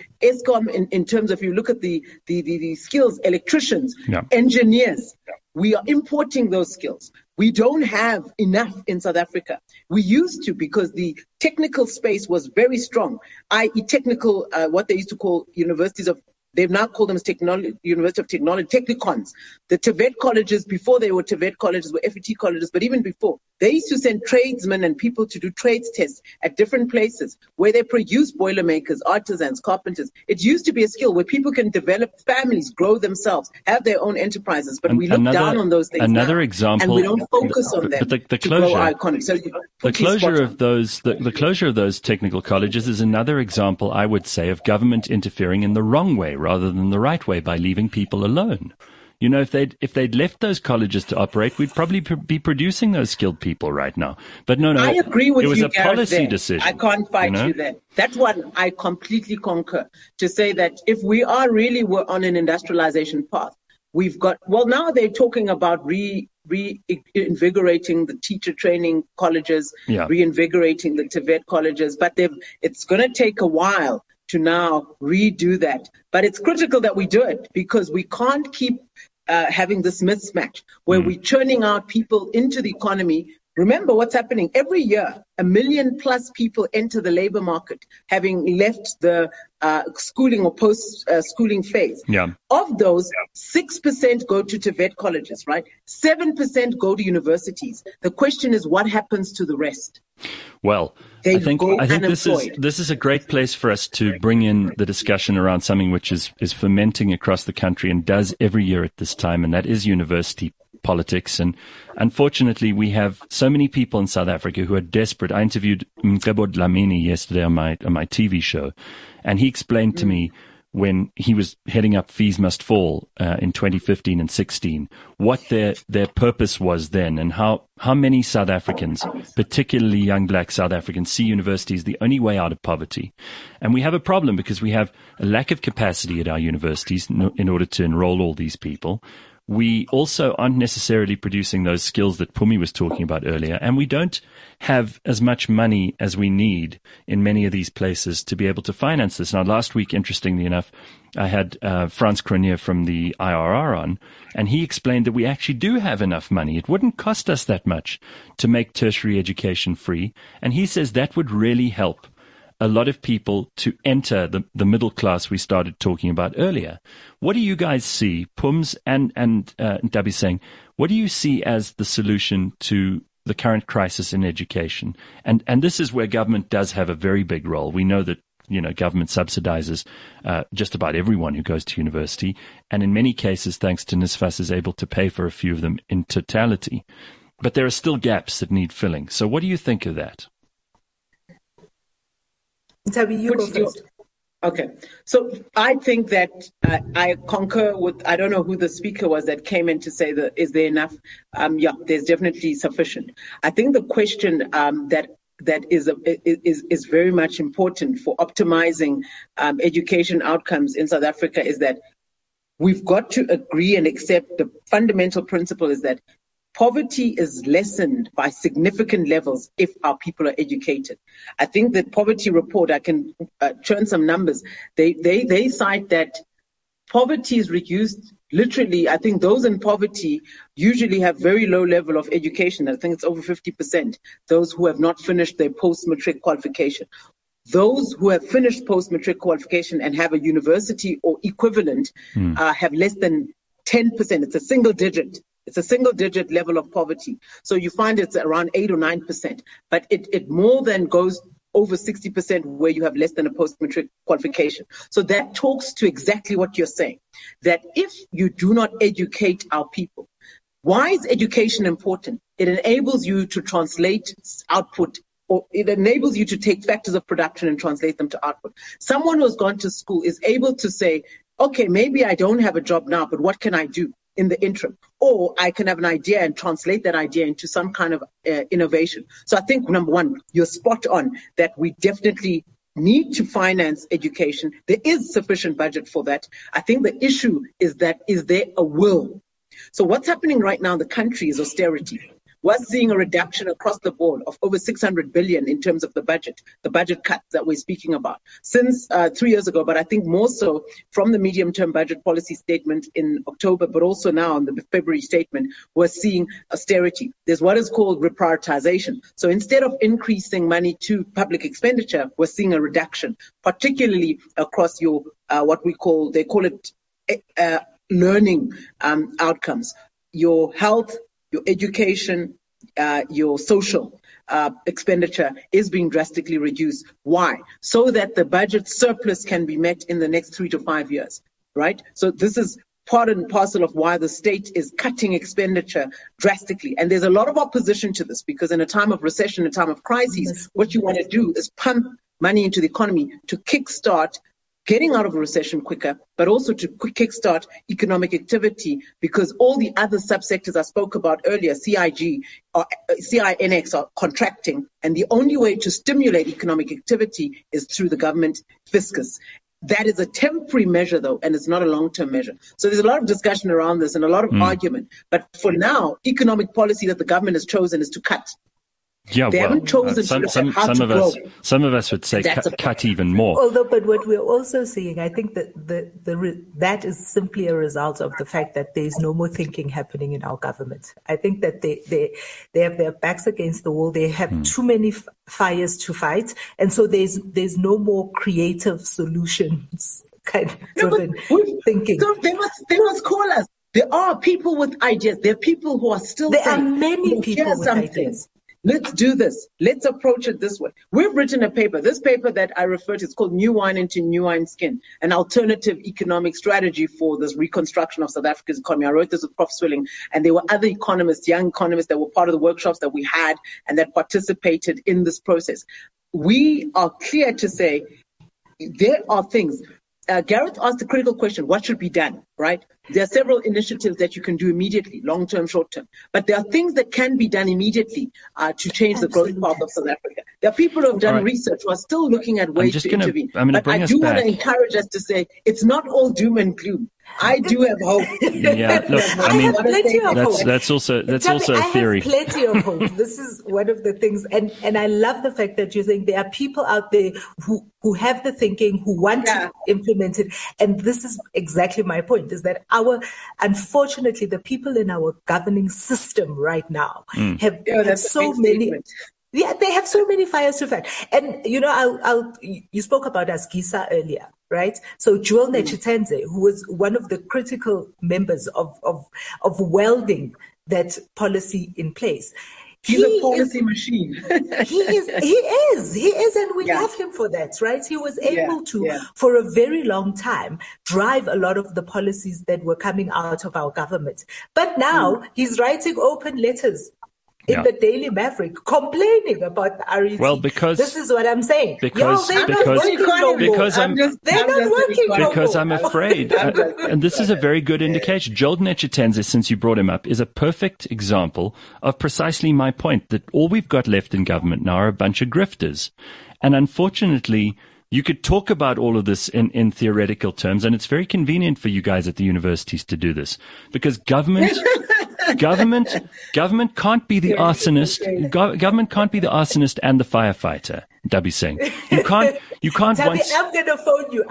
in terms of, you look at the skills, electricians, engineers. We are importing those skills. We don't have enough in South Africa. We used to, because the technical space was very strong, i.e. technical, what they used to call universities of, they've now called them University of Technology, Technicons. The TVET colleges, before they were TVET colleges, were FET colleges, but even before, they used to send tradesmen and people to do trades tests at different places where they produce boilermakers, artisans, carpenters. It used to be a skill where people can develop families, grow themselves, have their own enterprises, but we look down on those things now, example, and we don't focus on them to grow our economy. So the closure of those technical colleges is another example, I would say, of government interfering in the wrong way rather than the right way by leaving people alone. If they'd left those colleges to operate, we'd probably be producing those skilled people right now. But no, I agree with you. It was a policy there. decision. I can't fight you there. That one I completely concur. To say that if we are really on an industrialization path, we've got. Well, now they're talking about reinvigorating the teacher training colleges, reinvigorating the TVET colleges, but it's going to take a while to now redo that. But it's critical that we do it, because we can't keep having this mismatch where we're churning out people into the economy. Remember what's happening. Every year, 1 million plus people enter the labor market, having left the schooling or post-schooling phase. Of those, 6% go to TVET colleges, right? 7% go to universities. The question is, what happens to the rest? Well, I think this is a great place for us to bring in the discussion around something which is fermenting across the country and does every year at this time, and that is university politics. And unfortunately, we have so many people in South Africa who are desperate. I interviewed Mcebo Dlamini yesterday on my TV show, and he explained to me, when he was heading up Fees Must Fall in 2015 and 16, what their purpose was then, and how many South Africans, particularly young black South Africans, see university as the only way out of poverty. And we have a problem because we have a lack of capacity at our universities in order to enroll all these people. we also aren't necessarily producing those skills that Phumi was talking about earlier, and we don't have as much money as we need in many of these places to be able to finance this. Now, last week, interestingly enough, I had Frans Cronje from the IRR on, and he explained that we actually do have enough money. It wouldn't cost us that much to make tertiary education free, and he says that would really help a lot of people to enter the middle class we started talking about earlier. What do you guys see, Pums and Dabiseng, what do you see as the solution to the current crisis in education? And this is where government does have a very big role. We know that, government subsidizes just about everyone who goes to university, and in many cases, thanks to NSFAS, is able to pay for a few of them in totality. But there are still gaps that need filling. So what do you think of that? Tabi, you go first. Okay. So I think that I concur with, I don't know who the speaker was that came in to say that, is there enough? Yeah, there's definitely sufficient. I think the question that is very much important for optimizing education outcomes in South Africa is that we've got to agree and accept the fundamental principle is that poverty is lessened by significant levels if our people are educated. I think the poverty report, I can churn some numbers. They cite that poverty is reduced. Literally, I think those in poverty usually have very low level of education. I think it's over 50%. Those who have not finished their post-matric qualification. Those who have finished post-matric qualification and have a university or equivalent have less than 10%. It's a single digit. It's a single-digit level of poverty. So you find it's around 8 or 9%. But it more than goes over 60% where you have less than a post-matric qualification. So that talks to exactly what you're saying, that if you do not educate our people, why is education important? It enables you to translate output, or it enables you to take factors of production and translate them to output. Someone who has gone to school is able to say, okay, maybe I don't have a job now, but what can I do in the interim? Or I can have an idea and translate that idea into some kind of innovation. So I think, number one, you're spot on that we definitely need to finance education. There is sufficient budget for that. I think the issue is that, is there a will? So what's happening right now in the country is austerity. We're seeing a reduction across the board of over 600 billion in terms of the budget cuts that we're speaking about since 3 years ago, but I think more so from the medium-term budget policy statement in October, but also now in the February statement, we're seeing austerity. There's what is called reprioritization. So instead of increasing money to public expenditure, we're seeing a reduction, particularly across your, they call it learning outcomes, your health, your education, your social expenditure is being drastically reduced. Why? So that the budget surplus can be met in the next 3 to 5 years, right? So this is part and parcel of why the state is cutting expenditure drastically. And there's a lot of opposition to this because in a time of recession, a time of crises, what you want to do is pump money into the economy to kickstart getting out of a recession quicker, but also to kickstart economic activity because all the other subsectors I spoke about earlier, CIG or CINX are contracting. And the only way to stimulate economic activity is through the government fiscus. That is a temporary measure, though, and it's not a long-term measure. So there's a lot of discussion around this and a lot of argument. But for now, economic policy that the government has chosen is to cut. Yeah, they haven't chosen some of us would say cut even more. Although, but what we're also seeing, I think that that is simply a result of the fact that there's no more thinking happening in our government. I think that they have their backs against the wall. They have too many fires to fight, and so there's no more creative solutions kind of driven thinking. So they must call us. There are people with ideas. There are people who are still saying, there are many people with ideas. Let's do this. Let's approach it this way. We've written a paper. This paper that I refer to is called New Wine into New Wine Skin, an alternative economic strategy for this reconstruction of South Africa's economy. I wrote this with Prof. Swilling, and there were other economists, young economists that were part of the workshops that we had and that participated in this process. We are clear to say there are things. Gareth asked a critical question, what should be done, right? There are several initiatives that you can do immediately, long-term, short-term. But there are things that can be done immediately to change the growth path of South Africa. There are people who have done research who are still looking at ways to intervene. But I do want to encourage us to say it's not all doom and gloom. I do have hope. Yeah, look, I mean, that's also a theory. I have plenty of hope. This is one of the things, and I love the fact that you're saying there are people out there who have the thinking, who want to implement it, and this is exactly my point: is that unfortunately, the people in our governing system right now have so many. Yeah, they have so many fires to fight. And, you spoke about Asgisa earlier, right? So Joel Netshitenzhe, who was one of the critical members of welding that policy in place. He's a policy machine. He is, and we love him for that, right? He was able to, for a very long time, drive a lot of the policies that were coming out of our government. But now he's writing open letters in the Daily Maverick, complaining about the RET. Well, because this is what I'm saying. Because I'm afraid, and this is a very good indication. Joel Netshitenzhe, since you brought him up, is a perfect example of precisely my point, that all we've got left in government now are a bunch of grifters. And unfortunately, you could talk about all of this in theoretical terms, and it's very convenient for you guys at the universities to do this, because government can't be the arsonist. Government can't be the arsonist and the firefighter. Dabi Singh, you can't. Dabi, I'm gonna phone you.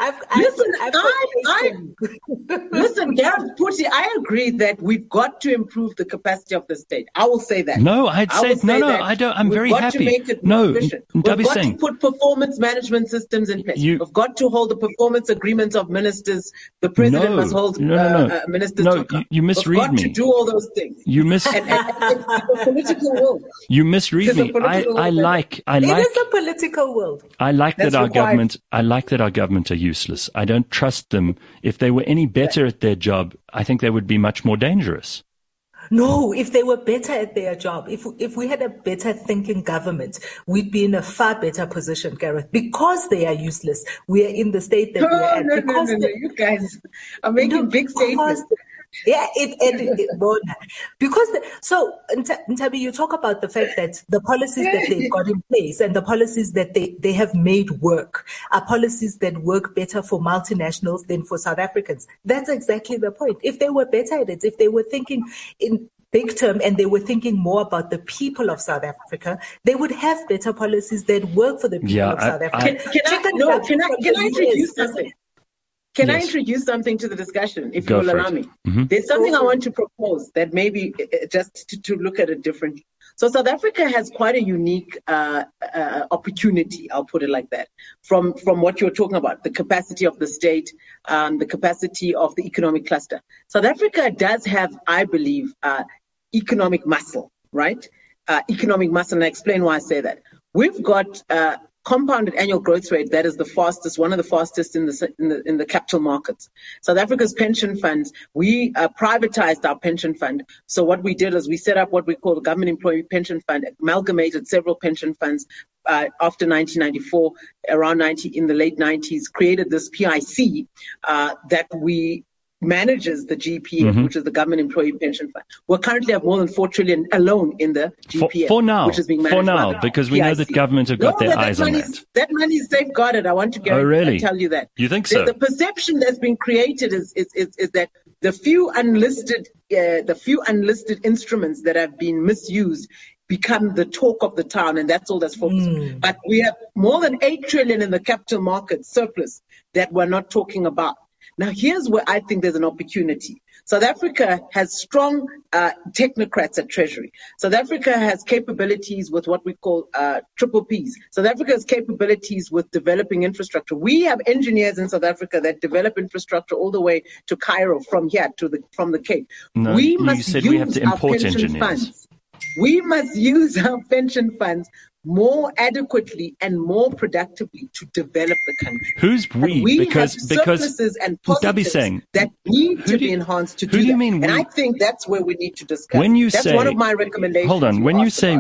Listen, Gareth Putty, I agree that we've got to improve the capacity of the state. I will say that. No, I don't. I'm very happy. We've got to put performance management systems in place. We've got to hold the performance agreements of ministers. The president must hold ministers. No, you misread me. We've got to do all those things. You it's a political will. You misread me. I like. It is a political will. I like that our government are useless. I don't trust them. If they were any better at their job, I think they would be much more dangerous. No, if they were better at their job, if we had a better thinking government, we'd be in a far better position, Gareth. Because they are useless, we are in the state that we're at. No, you guys are making big statements. Yeah, so Ntabi, you talk about the fact that the policies that they've got in place and the policies that they have made work are policies that work better for multinationals than for South Africans. That's exactly the point. If they were better at it, if they were thinking in big term and they were thinking more about the people of South Africa, they would have better policies that work for the people of South Africa. Can I introduce something? Can I introduce something to the discussion, if you will allow me? Mm-hmm. There's something I want to propose that maybe just to look at it differently. So South Africa has quite a unique opportunity, I'll put it like that, from what you're talking about, the capacity of the state, the capacity of the economic cluster. South Africa does have, I believe, economic muscle, right? Economic muscle, and I explain why I say that. We've got compounded annual growth rate that is the fastest, one of the fastest in the capital markets. South Africa's pension funds, we privatized our pension fund. So what we did is we set up what we call the Government Employee Pension Fund, amalgamated several pension funds after 1994, in the late 90s, created this PIC that we manages the GPF, which is the Government Employee Pension Fund. We currently have more than 4 trillion alone in the GPF. For now, which is being managed because we know that government have got their eyes on that. That money is safeguarded. I want to tell you that. You think so? The perception that's been created is that the few unlisted instruments that have been misused become the talk of the town, and that's all that's focused. But we have more than 8 trillion in the capital market surplus that we're not talking about. Now, here's where I think there's an opportunity. South Africa has strong technocrats at Treasury. South Africa has capabilities with what we call triple Ps. South Africa has capabilities with developing infrastructure. We have engineers in South Africa that develop infrastructure all the way to Cairo from here from the Cape. No, we must use we have to import our pension engineers. funds. We must use our pension funds more adequately and more productively to develop the country. Who's we? Because surpluses and positives that need to be enhanced to do that. Who do you mean we? And I think that's where we need to discuss. That's one of my recommendations. Hold on. When you say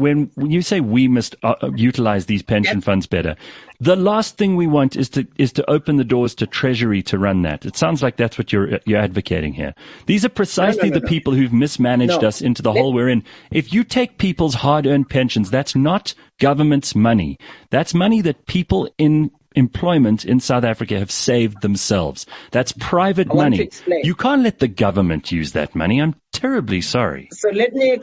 we must utilize these pension funds better, the last thing we want is to open the doors to Treasury to run that. It sounds like that's what you're advocating here. These are precisely the people who've mismanaged us into the hole we're in. If you take people's hard-earned pensions, that's not government's money. That's money that people in employment in South Africa have saved themselves. That's private money. You can't let the government use that money. I'm terribly sorry. So let me,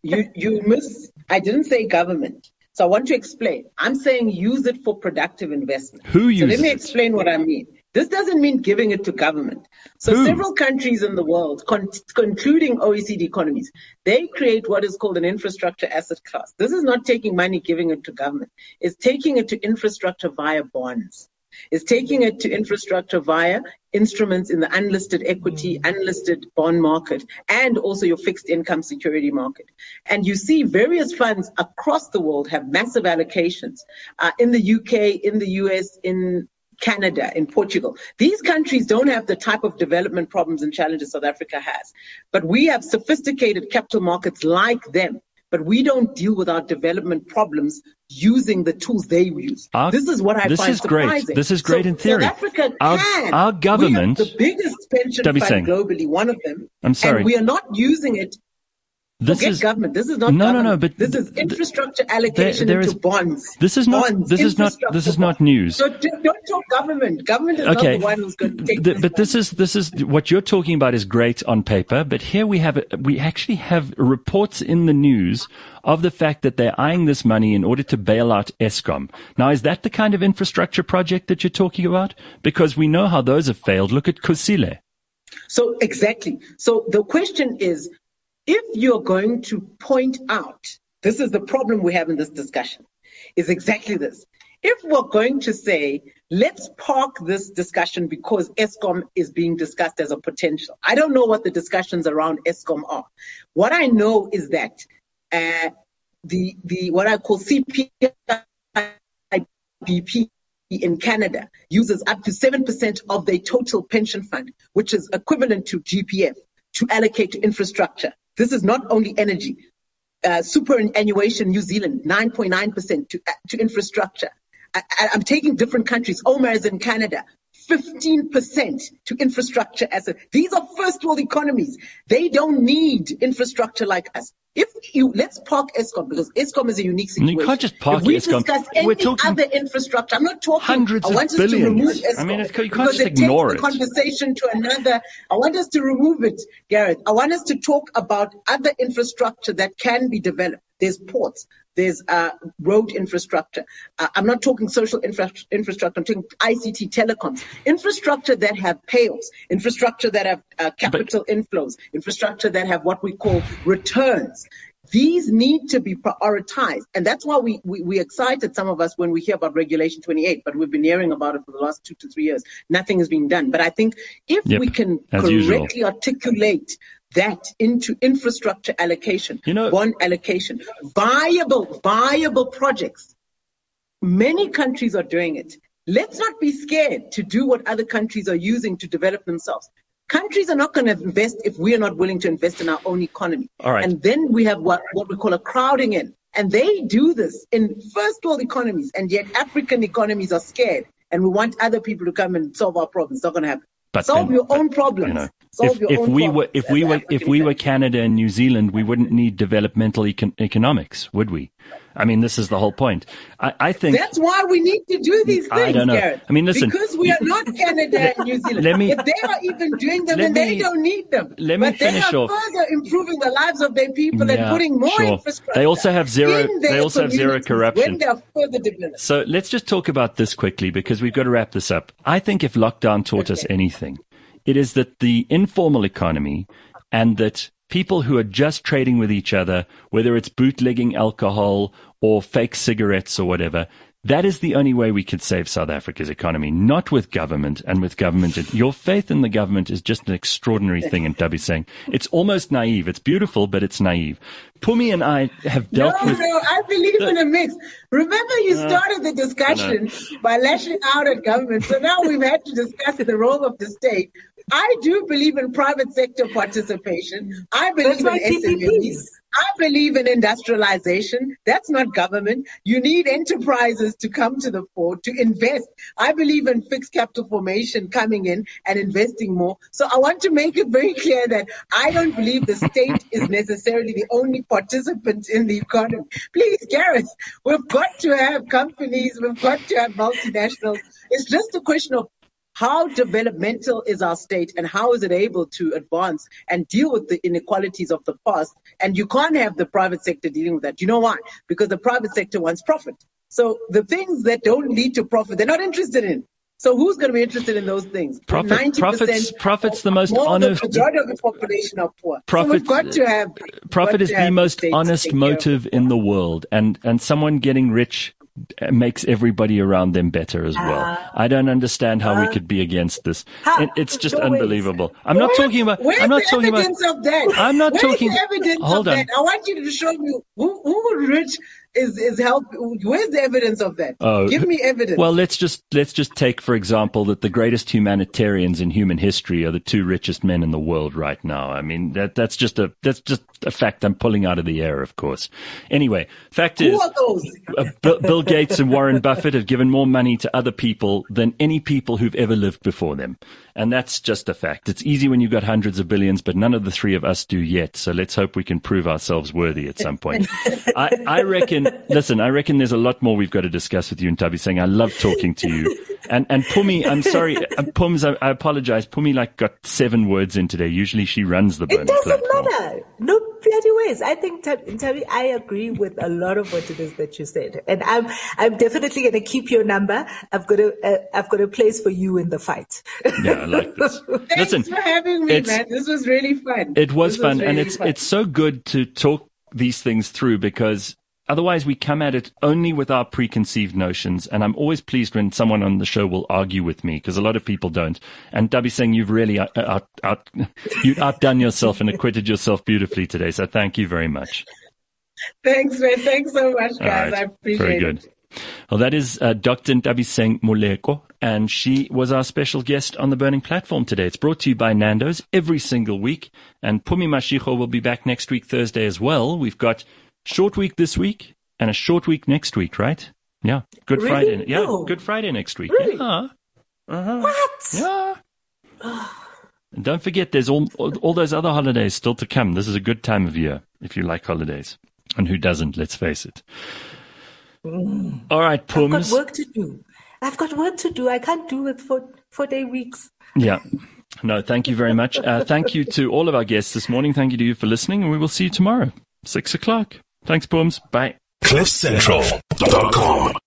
I didn't say government. So I want to explain. I'm saying use it for productive investment. Who uses it? So let me explain what I mean. This doesn't mean giving it to government. So several countries in the world, including OECD economies, they create what is called an infrastructure asset class. This is not taking money, giving it to government. It's taking it to infrastructure via bonds. It's taking it to infrastructure via instruments in the unlisted equity, unlisted bond market, and also your fixed income security market. And you see various funds across the world have massive allocations in the UK, in the US, in Canada, in Portugal. These countries don't have the type of development problems and challenges South Africa has. But we have sophisticated capital markets like them. But we don't deal with our development problems using the tools they use. This is what I find surprising. This is great in theory. South Africa our government, we have the biggest pension fund globally, one of them. I'm sorry. And we are not using it. Forget government. This is not government. No, but this is infrastructure allocation into bonds. This is not news. So don't talk government. Government is not the one who's going to take this. But this is what you're talking about is great on paper, but here we actually have reports in the news of the fact that they're eyeing this money in order to bail out Eskom. Now, is that the kind of infrastructure project that you're talking about? Because we know how those have failed. Look at Kusile. So exactly. So the question is, if you're going to point out, this is the problem we have in this discussion, is exactly this. If we're going to say, let's park this discussion because Eskom is being discussed as a potential. I don't know what the discussions around Eskom are. What I know is that the what I call CPIBP in Canada uses up to 7% of their total pension fund, which is equivalent to GPF, to allocate to infrastructure. This is not only energy. Superannuation New Zealand, 9.9% to infrastructure. I'm taking different countries. Omar is in Canada, 15% to infrastructure assets. These are first world economies. They don't need infrastructure like us. Let's park Eskom, because Eskom is a unique situation. You can't just park Eskom. Discuss any other infrastructure. I'm not talking hundreds of billions. To remove Eskom, I mean, you can't just ignore it. The conversation to another. I want us to remove it, Gareth. I want us to talk about other infrastructure that can be developed. There's ports. There's road infrastructure. I'm not talking social infrastructure. I'm talking ICT, telecoms. Infrastructure that have payoffs. Infrastructure that have capital inflows. Infrastructure that have what we call returns. These need to be prioritized. And that's why we excited, some of us, when we hear about Regulation 28, but we've been hearing about it for the last 2 to 3 years. Nothing is being done. But I think if we can correctly articulate that into infrastructure allocation, bond allocation, viable projects. Many countries are doing it. Let's not be scared to do what other countries are using to develop themselves. Countries are not going to invest if we are not willing to invest in our own economy. All right. And then we have what we call a crowding in. And they do this in first world economies, and yet African economies are scared. And we want other people to come and solve our problems. It's not going to happen. Solve your own problems. If we were Canada and New Zealand, we wouldn't need developmental economics, would we? I mean, this is the whole point. I think that's why we need to do these things. I don't know. Gareth, I mean, listen, because we are not Canada and New Zealand. If they are even doing them, then they don't need them. Let me finish off. They are further improving the lives of their people and putting more infrastructure. They also have zero. They also have zero corruption. When they are further developed. So let's just talk about this quickly, because we've got to wrap this up. I think if lockdown taught us anything, it is that the informal economy and that people who are just trading with each other, whether it's bootlegging alcohol or fake cigarettes or whatever, that is the only way we could save South Africa's economy, not with government and with government. Your faith in the government is just an extraordinary thing, and Tubby's saying. It's almost naive. It's beautiful, but it's naive. Pumi and I have dealt with... No, I believe in a mix. Remember, you started the discussion by lashing out at government, so now we've had to discuss the role of the state. I do believe in private sector participation. I believe in SMEs. I believe in industrialization. That's not government. You need enterprises to come to the fore to invest. I believe in fixed capital formation coming in and investing more. So I want to make it very clear that I don't believe the state is necessarily the only participant in the economy. Please, Gareth, we've got to have companies. We've got to have multinationals. It's just a question of how developmental is our state and how is it able to advance and deal with the inequalities of the past? And you can't have the private sector dealing with that. You know why? Because the private sector wants profit. So the things that don't lead to profit, they're not interested in. So who's going to be interested in those things? Profit's the most honest. The majority of the population are poor. So we've got to have. Profit is the most honest motive in the world, and someone getting rich makes everybody around them better as well. I don't understand how we could be against this. It's just unbelievable. I'm not talking about. Hold on. I want you to show me who rich is help. Where's the evidence of that? Give me evidence. Well, let's just take, for example, that the greatest humanitarians in human history are the two richest men in the world right now. I mean, that's just a fact I'm pulling out of the air, of course. Anyway, fact is, who are those? Bill Gates and Warren Buffett have given more money to other people than any people who've ever lived before them. And that's just a fact. It's easy when you've got hundreds of billions, but none of the three of us do yet. So let's hope we can prove ourselves worthy at some point. I reckon there's a lot more we've got to discuss with you, and Thabiseng. I love talking to you. And Pumi, I'm sorry, Pums, I apologize. Pumi got 7 words in today. Usually she runs the Burning Platform. It doesn't matter. No bloody ways. I think, Tabi, I agree with a lot of what it is that you said. And I'm definitely going to keep your number. I've got a place for you in the fight. Yeah, I like this. Thanks for having me, man. This was really fun. It was fun. And it's so good to talk these things through, because otherwise we come at it only with our preconceived notions. And I'm always pleased when someone on the show will argue with me, because a lot of people don't. And Thabiseng, you've really you've outdone yourself and acquitted yourself beautifully today. So thank you very much. Thanks, man. Thanks so much, guys. Right. I appreciate very good. it. Well, that is Dr. Thabiseng Moleko, and she was our special guest on the Burning Platform today. It's brought to you by Nando's every single week, and Phumi Mashego will be back next week, Thursday, as well. We've got short week this week and a short week next week, right? Yeah, Good Friday. Yeah, no. Good Friday next week. Really? Yeah. What? Yeah. And don't forget, there's all those other holidays still to come. This is a good time of year if you like holidays. And who doesn't, let's face it. All right, Pums. I've got work to do. I can't do it for 4-day weeks. Yeah. No, thank you very much. Thank you to all of our guests this morning. Thank you to you for listening, and we will see you tomorrow, 6:00. Thanks, Pums. Bye. CliffCentral.com